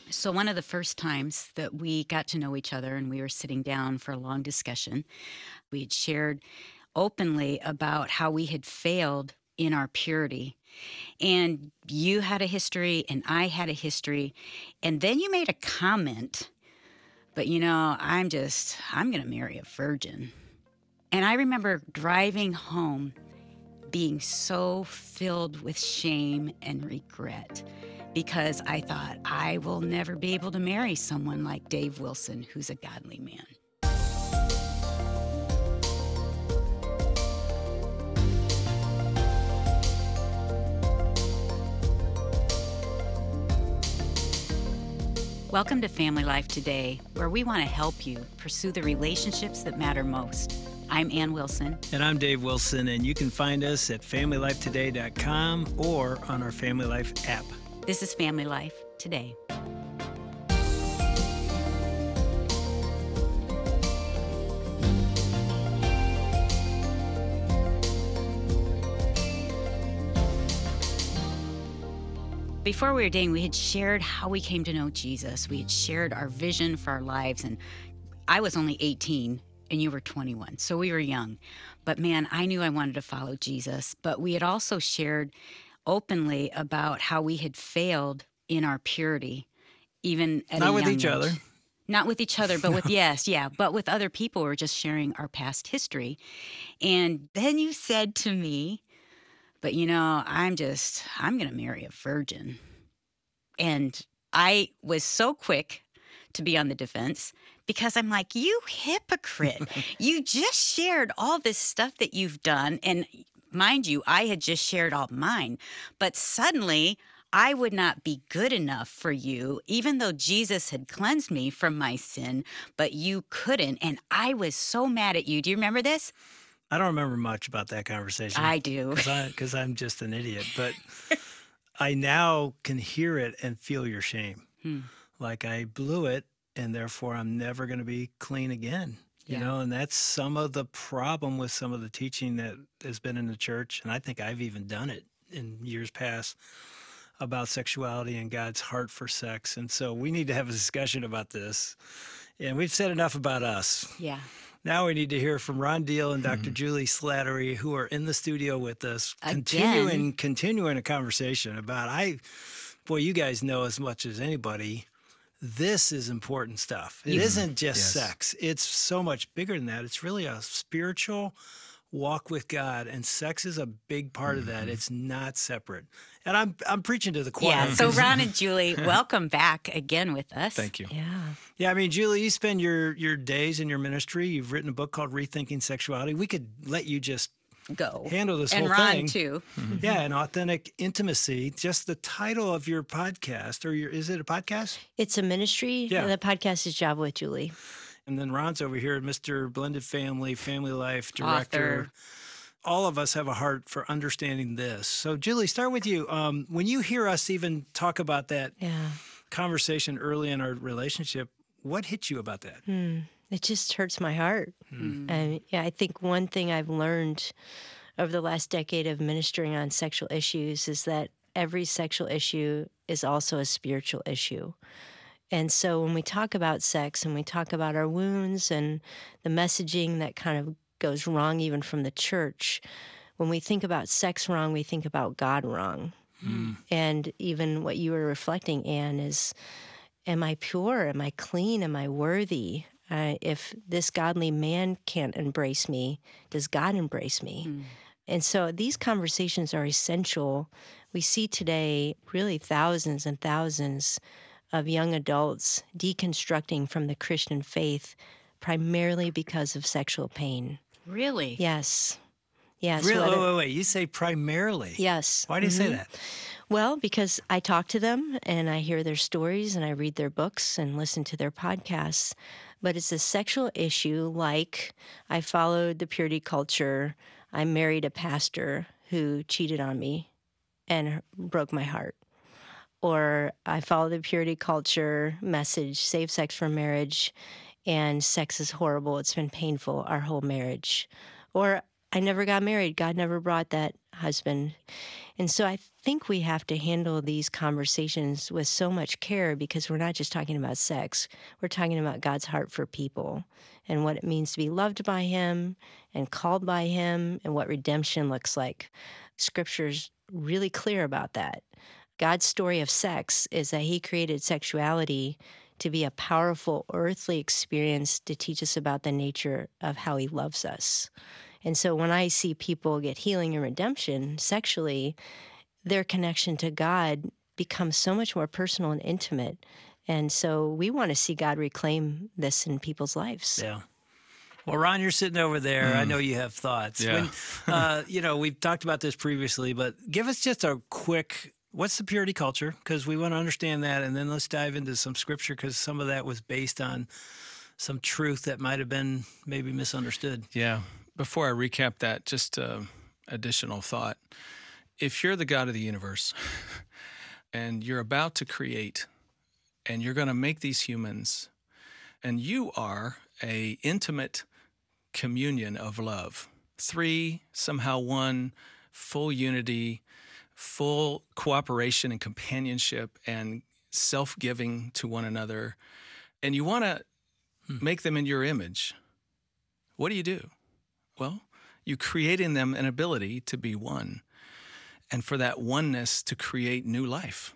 So, one of the first times that we got to know each other and we were sitting down for a long discussion, we had shared openly about how we had failed in our purity. And you had a history, and I had a history. And then you made a comment, but I'm going to marry a virgin. And I remember driving home being so filled with shame and regret because I thought I will never be able to marry someone like Dave Wilson, who's a godly man. Welcome to Family Life Today, where we want to help you pursue the relationships that matter most. I'm Ann Wilson. And I'm Dave Wilson, and you can find us at FamilyLifeToday.com or on our Family Life app. This is Family Life Today. Before we were dating, we had shared how we came to know Jesus. We had shared our vision for our lives, and I was only 18 and you were 21, so we were young. But man, I knew I wanted to follow Jesus. But we had also shared openly about how we had failed in our purity, even at Not a with young each age. other. Not with each other, but with, but with other people. We were just sharing our past history. And then you said to me, but I'm going to marry a virgin. And I was so quick to be on the defense because I'm like, you hypocrite. You just shared all this stuff that you've done. And mind you, I had just shared all mine. But suddenly, I would not be good enough for you, even though Jesus had cleansed me from my sin, but you couldn't. And I was so mad at you. Do you remember this? I don't remember much about that conversation. I do. Because I'm just an idiot. But I now can hear it and feel your shame. Like I blew it, and therefore I'm never going to be clean again. Yeah. And that's some of the problem with some of the teaching that has been in the church. And I think I've even done it in years past about sexuality and God's heart for sex. And so we need to have a discussion about this. And we've said enough about us. Yeah. Now we need to hear from Ron Deal and Dr. Julie Slattery, who are in the studio with us, Again. continuing a conversation about, boy, you guys know as much as anybody, this is important stuff. It isn't just sex. It's so much bigger than that. It's really a spiritual walk with God, and sex is a big part of that. It's not separate. And I'm preaching to the choir. Yeah, so Ron and Julie, welcome back again with us. Thank you. Yeah. Yeah, I mean, Julie, you spend your days in your ministry. You've written a book called Rethinking Sexuality. We could let you just Go. handle this and whole Ron, thing. too. Yeah, and authentic intimacy. Just the title of your podcast, is it a podcast? It's a ministry. Yeah. The podcast is Java with Julie. And then Ron's over here, Mr. Blended Family, Family Life Director. Author. All of us have a heart for understanding this. So, Julie, start with you. When you hear us even talk about that conversation early in our relationship, what hit you about that? It just hurts my heart. And I think one thing I've learned over the last decade of ministering on sexual issues is that every sexual issue is also a spiritual issue. And so when we talk about sex and we talk about our wounds and the messaging that kind of goes wrong even from the church, when we think about sex wrong, we think about God wrong. And even what you were reflecting, Anne, is, am I pure? Am I clean? Am I worthy? If this godly man can't embrace me, does God embrace me? And so these conversations are essential. We see today really thousands and thousands of young adults deconstructing from the Christian faith primarily because of sexual pain. Really? Yes. Yes. Really? Wait. You say primarily. Yes. Why do you say that? Well, because I talk to them and I hear their stories and I read their books and listen to their podcasts. But it's a sexual issue like I followed the purity culture. I married a pastor who cheated on me and broke my heart. Or I followed the purity culture message, save sex for marriage, and sex is horrible. It's been painful, our whole marriage. Or I never got married. God never brought that husband. And so I think we have to handle these conversations with so much care because we're not just talking about sex. We're talking about God's heart for people and what it means to be loved by him and called by him and what redemption looks like. Scripture's really clear about that. God's story of sex is that he created sexuality to be a powerful earthly experience to teach us about the nature of how he loves us. And so when I see people get healing and redemption sexually, their connection to God becomes so much more personal and intimate. And so we want to see God reclaim this in people's lives. Yeah. Well, Ron, you're sitting over there. I know you have thoughts. Yeah. When, we've talked about this previously, but give us just a quick, what's the purity culture? Because we want to understand that. And then let's dive into some scripture because some of that was based on some truth that might have been maybe misunderstood. Yeah. Before I recap that, just additional thought. If you're the God of the universe and you're about to create and you're going to make these humans and you are a intimate communion of love, three, somehow one, full unity, full cooperation and companionship and self-giving to one another, and you want to make them in your image, what do? Well, you create in them an ability to be one, and for that oneness to create new life.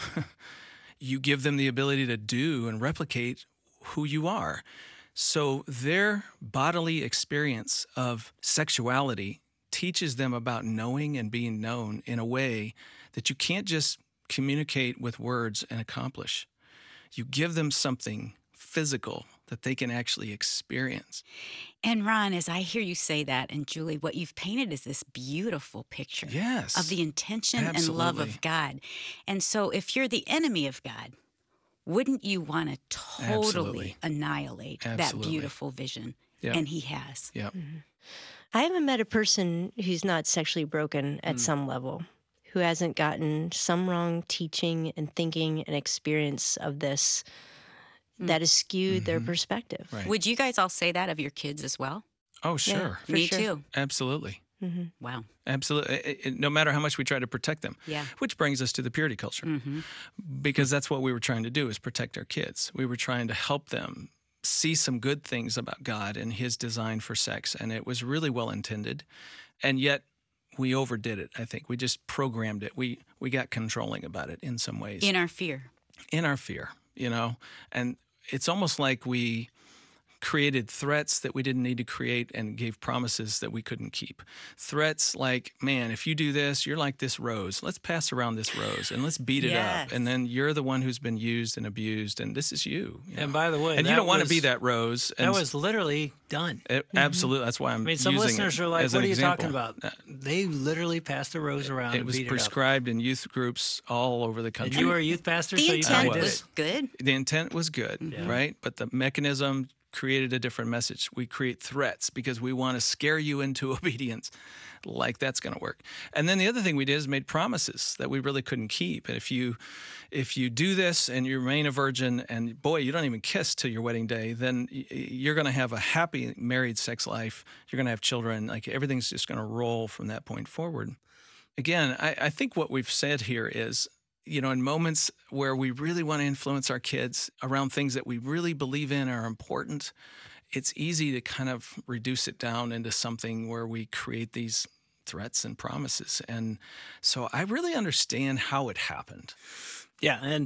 You give them the ability to do and replicate who you are. So their bodily experience of sexuality teaches them about knowing and being known in a way that you can't just communicate with words and accomplish. You give them something physical that they can actually experience. And Ron, as I hear you say that, and Julie, what you've painted is this beautiful picture Yes. of the intention and love Absolutely. of God. And so if you're the enemy of God, wouldn't you want to totally Absolutely. annihilate that Absolutely. beautiful vision? Yep. And he has. Yep. I haven't met a person who's not sexually broken at some level, who hasn't gotten some wrong teaching and thinking and experience of this that has skewed their perspective. Right. Would you guys all say that of your kids as well? Oh, sure. For Me sure. too. Absolutely. Wow. Absolutely. No matter how much we try to protect them. Yeah. Which brings us to the purity culture. Because that's what we were trying to do, is protect our kids. We were trying to help them see some good things about God and his design for sex. And it was really well intended. And yet we overdid it, I think. We just programmed it. We got controlling about it in some ways. In our fear. In our fear, And it's almost like we created threats that we didn't need to create and gave promises that we couldn't keep. Threats like, man, if you do this, you're like this rose. Let's pass around this rose and let's beat it Yes. up. And then you're the one who's been used and abused, and this is you. And by the way, and you that don't want to was- be that rose. That was literally done. Absolutely. That's why I'm I mean, some using listeners it are like, as what an are you example. talking about? They literally passed a rose around It and was beat prescribed in youth groups all over the it up. country. And you were a youth pastor, The so you intent probably did was it. good. The intent was good, right? But the mechanism created a different message. We create threats because we want to scare you into obedience, like that's going to work. And then the other thing we did is made promises that we really couldn't keep. And if you do this and you remain a virgin, and boy, you don't even kiss till your wedding day, then you're going to have a happy married sex life. You're going to have children. Like everything's just going to roll from that point forward. Again, I think what we've said here is, in moments where we really want to influence our kids around things that we really believe in are important, it's easy to kind of reduce it down into something where we create these threats and promises. And so I really understand how it happened. Yeah, and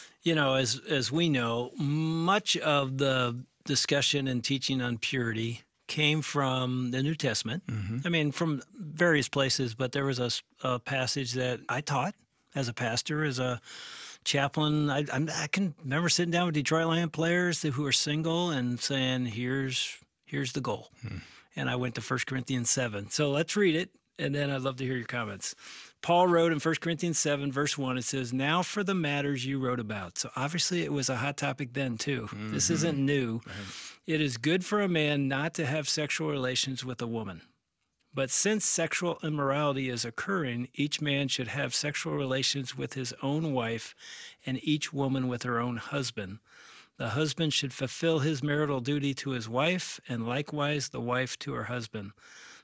as we know, much of the discussion and teaching on purity came from the New Testament. I mean, from various places, but there was a passage that I taught as a pastor, as a chaplain. I can remember sitting down with Detroit Lion players who were single and saying, "Here's the goal." And I went to 1 Corinthians 7. So let's read it, and then I'd love to hear your comments. Paul wrote in 1 Corinthians 7, verse 1, it says, "Now for the matters you wrote about." So obviously it was a hot topic then too. This isn't new. "It is good for a man not to have sexual relations with a woman. But since sexual immorality is occurring, each man should have sexual relations with his own wife, and each woman with her own husband. The husband should fulfill his marital duty to his wife, and likewise the wife to her husband.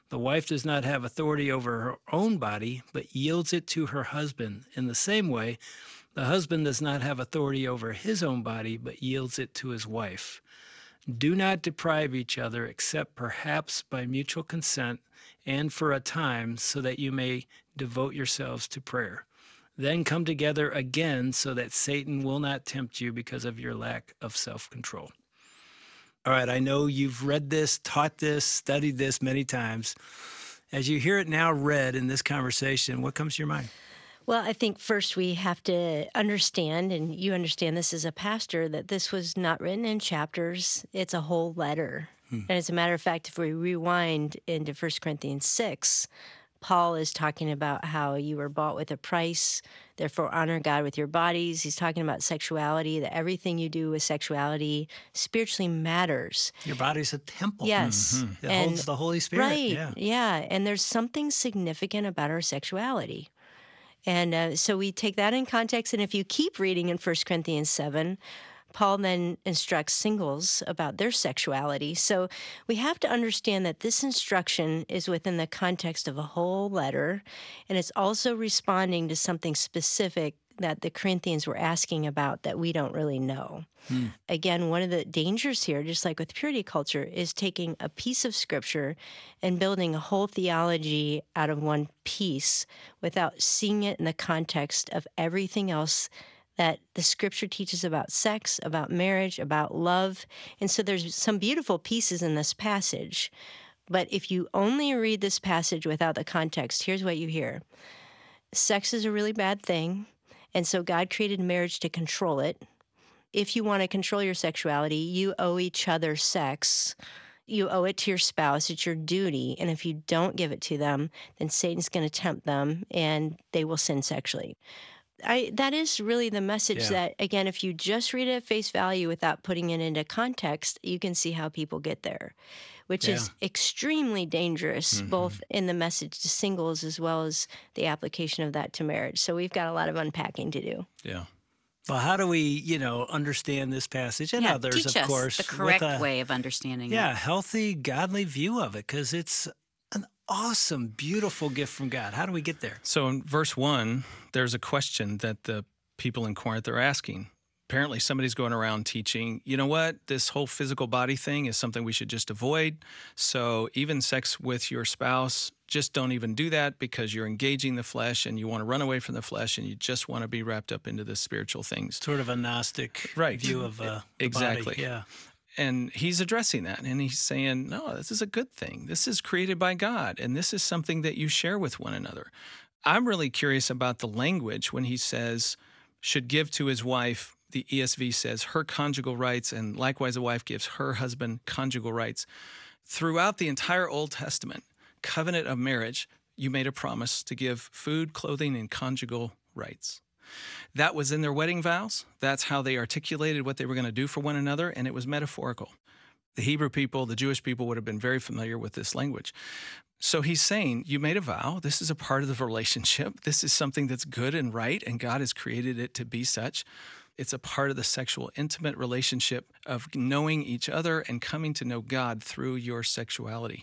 The wife does not have authority over her own body, but yields it to her husband. In the same way, the husband does not have authority over his own body, but yields it to his wife. Do not deprive each other, except perhaps by mutual consent and for a time, so that you may devote yourselves to prayer. Then come together again so that Satan will not tempt you because of your lack of self-control. All right, I know you've read this, taught this, studied this many times. As you hear it now read in this conversation, what comes to your mind? Well, I think first we have to understand, and you understand this as a pastor, that this was not written in chapters. It's a whole letter. And as a matter of fact, if we rewind into 1 Corinthians 6, Paul is talking about how you were bought with a price, therefore honor God with your bodies. He's talking about sexuality, that everything you do with sexuality spiritually matters. Your body's a temple. Yes. It holds the Holy Spirit. Right. Yeah. And there's something significant about our sexuality. And so we take that in context. And if you keep reading in 1 Corinthians 7, Paul then instructs singles about their sexuality. So we have to understand that this instruction is within the context of a whole letter, and it's also responding to something specific that the Corinthians were asking about that we don't really know. Again, one of the dangers here, just like with purity culture, is taking a piece of scripture and building a whole theology out of one piece without seeing it in the context of everything else that the scripture teaches about sex, about marriage, about love. And so there's some beautiful pieces in this passage. But if you only read this passage without the context, here's what you hear. Sex is a really bad thing, and so God created marriage to control it. If you want to control your sexuality, you owe each other sex. You owe it to your spouse. It's your duty. And if you don't give it to them, then Satan's going to tempt them, and they will sin sexually. That is really the message that, again, if you just read it at face value without putting it into context, you can see how people get there, which is extremely dangerous, both in the message to singles as well as the application of that to marriage. So we've got a lot of unpacking to do. Yeah. Well, how do we, understand this passage and others, teach of us course, the correct way of understanding it. Healthy, godly view of it, because it's an awesome, beautiful gift from God. How do we get there? So in verse 1, there's a question that the people in Corinth are asking. Apparently somebody's going around teaching, you know what, this whole physical body thing is something we should just avoid. So even sex with your spouse, just don't even do that because you're engaging the flesh and you want to run away from the flesh and you just want to be wrapped up into the spiritual things. Sort of a Gnostic view of the exactly. body. Yeah. And he's addressing that, and he's saying, no, this is a good thing. This is created by God, and this is something that you share with one another. I'm really curious about the language when he says, should give to his wife, the ESV says, her conjugal rights, and likewise a wife gives her husband conjugal rights. Throughout the entire Old Testament, covenant of marriage, you made a promise to give food, clothing, and conjugal rights. That was in their wedding vows. That's how they articulated what they were going to do for one another, and it was metaphorical. The Hebrew people, the Jewish people would have been very familiar with this language. So he's saying, you made a vow. This is a part of the relationship. This is something that's good and right, and God has created it to be such. It's a part of the sexual, intimate relationship of knowing each other and coming to know God through your sexuality.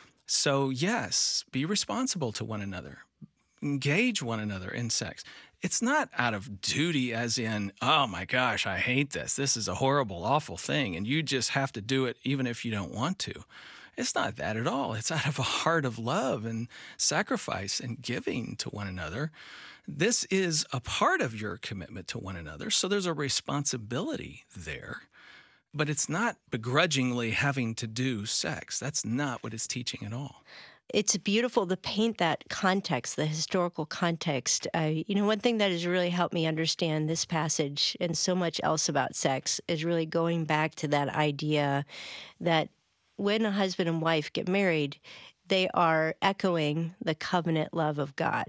So yes, be responsible to one another. Engage one another in sex. It's not out of duty as in, oh my gosh, I hate this. This is a horrible, awful thing, and you just have to do it even if you don't want to. It's not that at all. It's out of a heart of love and sacrifice and giving to one another. This is a part of your commitment to one another, so there's a responsibility there. But it's not begrudgingly having to do sex. That's not what it's teaching at all. It's beautiful to paint that context, the historical context. One thing that has really helped me understand this passage and so much else about sex is really going back to that idea that when a husband and wife get married, they are echoing the covenant love of God.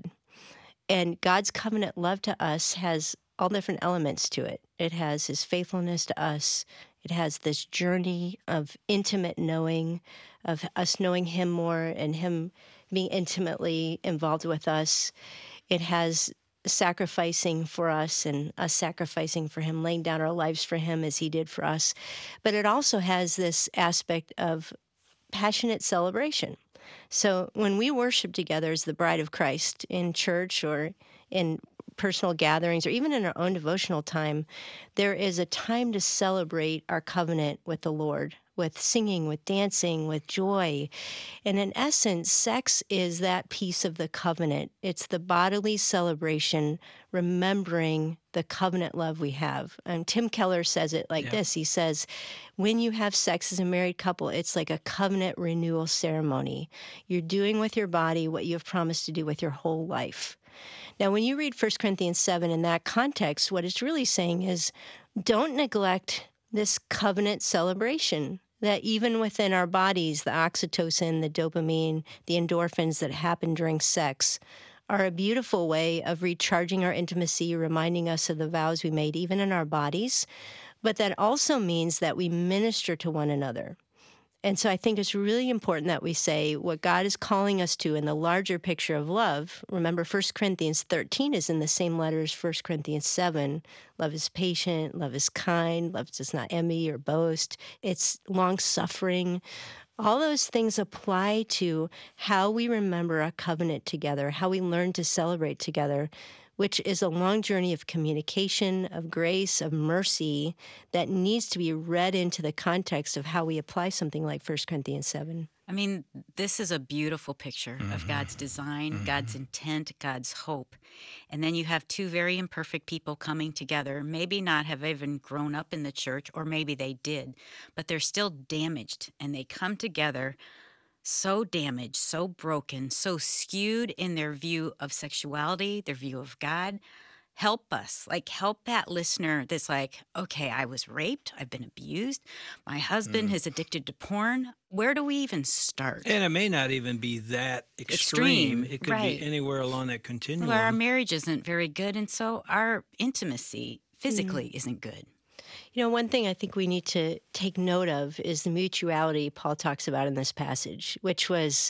And God's covenant love to us has all different elements to it. It has his faithfulness to us. It has this journey of intimate knowing, of us knowing him more and him being intimately involved with us. It has sacrificing for us and us sacrificing for him, laying down our lives for him as he did for us. But it also has this aspect of passionate celebration. So when we worship together as the bride of Christ in church or in personal gatherings or even in our own devotional time, there is a time to celebrate our covenant with the Lord, with singing, with dancing, with joy. And in essence, sex is that piece of the covenant. It's the bodily celebration, remembering the covenant love we have. And Tim Keller says it like this. He says, when you have sex as a married couple, it's like a covenant renewal ceremony. You're doing with your body what you have promised to do with your whole life. Now, when you read 1 Corinthians 7 in that context, what it's really saying is don't neglect this covenant celebration, that even within our bodies, the oxytocin, the dopamine, the endorphins that happen during sex are a beautiful way of recharging our intimacy, reminding us of the vows we made even in our bodies. But that also means that we minister to one another. And so I think it's really important that we say what God is calling us to in the larger picture of love. Remember, 1 Corinthians 13 is in the same letter as 1 Corinthians 7. Love is patient, love is kind, love does not envy or boast. It's long-suffering. All those things apply to how we remember a covenant together, how we learn to celebrate together, which is a long journey of communication, of grace, of mercy that needs to be read into the context of how we apply something like 1 Corinthians 7. I mean, this is a beautiful picture of God's design, God's intent, God's hope. And then you have two very imperfect people coming together, maybe not have even grown up in the church, or maybe they did, but they're still damaged, and they come together so damaged, so broken, so skewed in their view of sexuality, their view of God. Help us, help that listener that's like, okay, I was raped, I've been abused, my husband is addicted to porn. Where do we even start? And it may not even be that extreme. It could right. be anywhere along that continuum. Well, our marriage isn't very good, and so our intimacy physically isn't good. You know, one thing I think we need to take note of is the mutuality Paul talks about in this passage, which was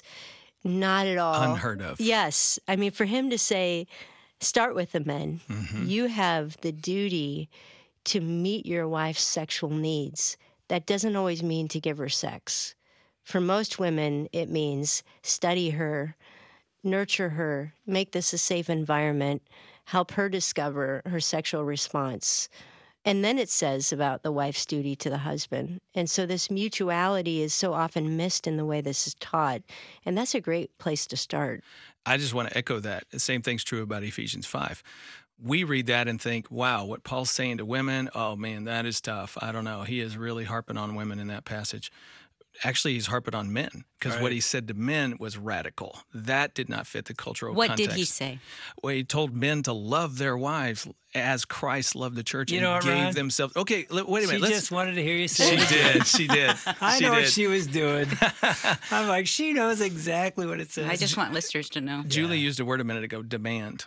not at all unheard of. Yes. I mean, for him to say, start with the men. You have the duty to meet your wife's sexual needs. That doesn't always mean to give her sex. For most women, it means study her, nurture her, make this a safe environment, help her discover her sexual response. And then it says about the wife's duty to the husband. And so this mutuality is so often missed in the way this is taught. And that's a great place to start. I just want to echo that. The same thing's true about Ephesians 5. We read that and think, wow, what Paul's saying to women, oh man, that is tough. I don't know. He is really harping on women in that passage. Actually, he's harping on men because what he said to men was radical. That did not fit the cultural context. What did he say? Well, he told men to love their wives as Christ loved the church and what, gave Ron? themselves. Okay, wait a minute. She just wanted to hear you say She it. did. She did. I know what she was doing. I'm like, she knows exactly what it says. I just want listeners to know. Julie used a word a minute ago, demand.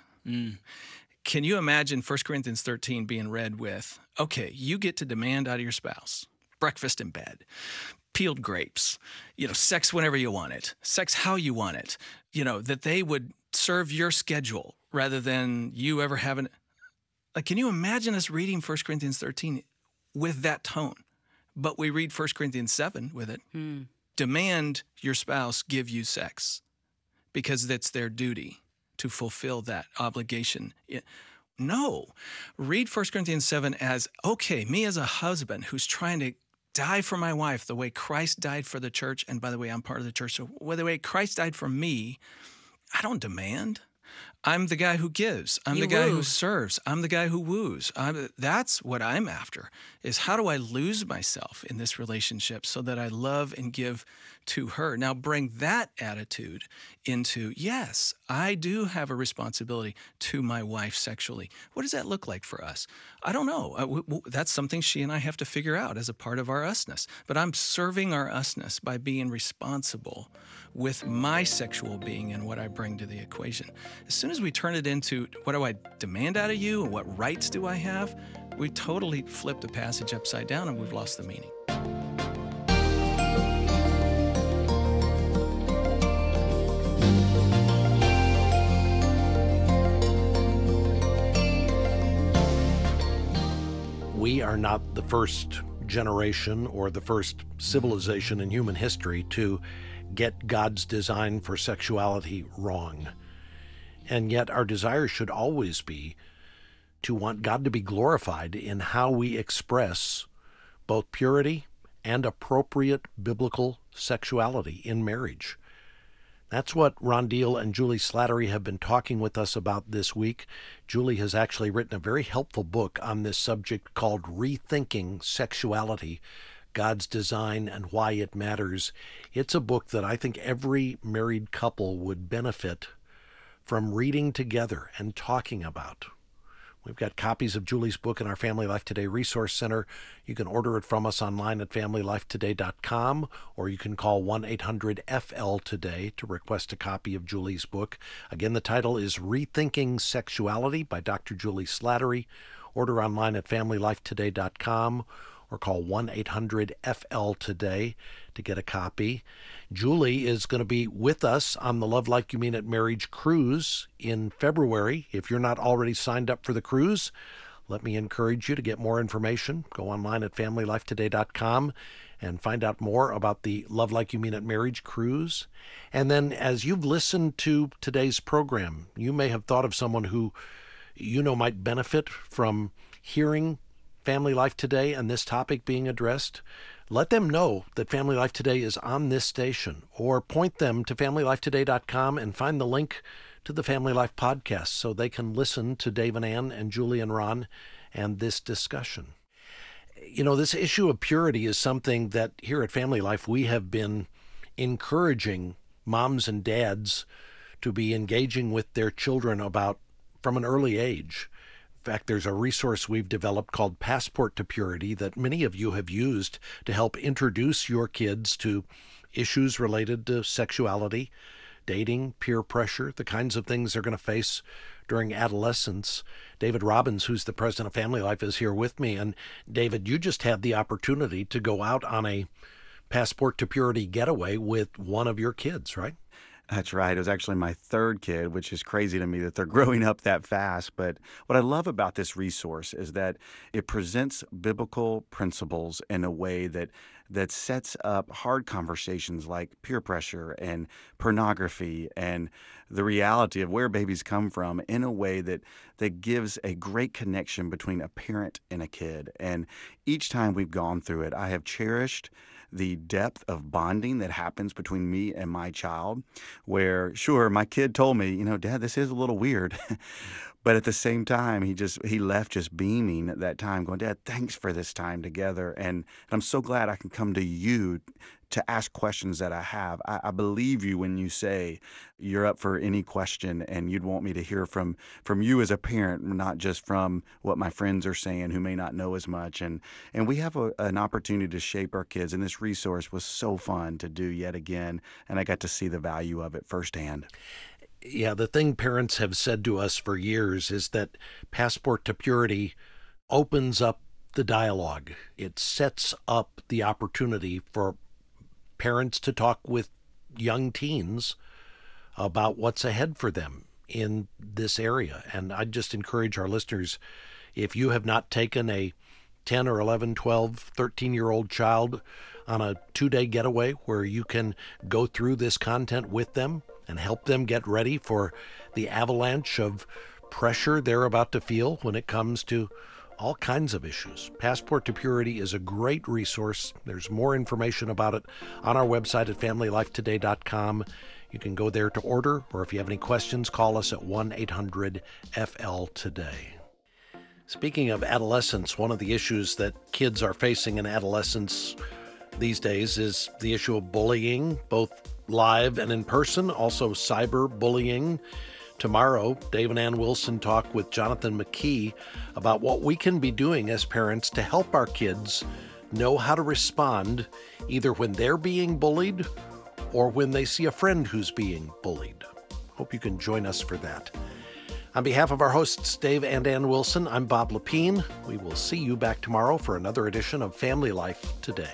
Can you imagine 1 Corinthians 13 being read with, okay, you get to demand out of your spouse, breakfast in bed, peeled grapes, sex whenever you want it, sex how you want it, that they would serve your schedule rather than you ever having. Can you imagine us reading 1 Corinthians 13 with that tone? But we read 1 Corinthians 7 with it. Demand your spouse give you sex because that's their duty to fulfill that obligation. No. Read 1 Corinthians 7 as, okay, me as a husband who's trying to die for my wife the way Christ died for the church. And by the way, I'm part of the church. So the way Christ died for me, I don't demand. I'm the guy who gives. I'm the guy who serves. I'm the guy who woos. That's what I'm after, is how do I lose myself in this relationship so that I love and give to her? Now bring that attitude into, yes, I do have a responsibility to my wife sexually. What does that look like for us? I don't know. That's something she and I have to figure out as a part of our usness. But I'm serving our usness by being responsible with my sexual being and what I bring to the equation. As soon as we turn it into what do I demand out of you and what rights do I have, we totally flip the passage upside down and we've lost the meaning. We are not the first generation or the first civilization in human history to get God's design for sexuality wrong. And yet our desire should always be to want God to be glorified in how we express both purity and appropriate biblical sexuality in marriage. That's what Ron Deal and Julie Slattery have been talking with us about this week. Julie has actually written a very helpful book on this subject called Rethinking Sexuality, God's Design and Why It Matters. It's a book that I think every married couple would benefit from reading together and talking about. We've got copies of Julie's book in our Family Life Today Resource Center. You can order it from us online at FamilyLifeToday.com, or you can call 1-800-FL-TODAY to request a copy of Julie's book. Again, the title is Rethinking Sexuality by Dr. Julie Slattery. Order online at FamilyLifeToday.com or call 1-800-FL-TODAY to get a copy. Julie is going to be with us on the Love Like You Mean It Marriage cruise in February. If you're not already signed up for the cruise, let me encourage you to get more information. Go online at FamilyLifeToday.com and find out more about the Love Like You Mean It Marriage cruise. And then as you've listened to today's program, you may have thought of someone who you know might benefit from hearing Family Life Today and this topic being addressed. Let them know that Family Life Today is on this station, or point them to FamilyLifeToday.com and find the link to the Family Life podcast so they can listen to Dave and Ann and Julie and Ron and this discussion. You know, this issue of purity is something that here at Family Life we have been encouraging moms and dads to be engaging with their children about from an early age. In fact, there's a resource we've developed called Passport to Purity that many of you have used to help introduce your kids to issues related to sexuality, dating, peer pressure, the kinds of things they're going to face during adolescence. David Robbins, who's the president of Family Life, is here with me. And David, you just had the opportunity to go out on a Passport to Purity getaway with one of your kids, right? That's right. It was actually my third kid, which is crazy to me that they're growing up that fast. But what I love about this resource is that it presents biblical principles in a way that sets up hard conversations like peer pressure and pornography and the reality of where babies come from in a way that gives a great connection between a parent and a kid. And each time we've gone through it, I have cherished the depth of bonding that happens between me and my child, where, sure, my kid told me, Dad, this is a little weird. But at the same time, he left just beaming at that time, going, Dad, thanks for this time together. And I'm so glad I can come to you to ask questions that I have. I believe you when you say you're up for any question and you'd want me to hear from you as a parent, not just from what my friends are saying who may not know as much. And we have an opportunity to shape our kids, and this resource was so fun to do yet again, and I got to see the value of it firsthand. Yeah, the thing parents have said to us for years is that Passport to Purity opens up the dialogue. It sets up the opportunity for parents to talk with young teens about what's ahead for them in this area. And I'd just encourage our listeners, if you have not taken a 10 or 11, 12, 13-year-old child on a 2-day getaway where you can go through this content with them and help them get ready for the avalanche of pressure they're about to feel when it comes to all kinds of issues. Passport to Purity is a great resource. There's more information about it on our website at FamilyLifeToday.com. You can go there to order, or if you have any questions, call us at 1-800-FL-TODAY. Speaking of adolescence, one of the issues that kids are facing in adolescence these days is the issue of bullying, both live and in person, also cyberbullying. Tomorrow, Dave and Ann Wilson talk with Jonathan McKee about what we can be doing as parents to help our kids know how to respond either when they're being bullied or when they see a friend who's being bullied. Hope you can join us for that. On behalf of our hosts, Dave and Ann Wilson, I'm Bob Lepine. We will see you back tomorrow for another edition of Family Life Today.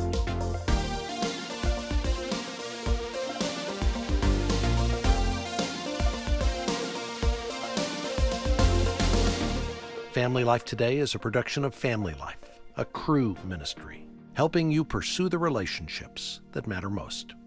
Family Life Today is a production of Family Life, a Cru ministry, helping you pursue the relationships that matter most.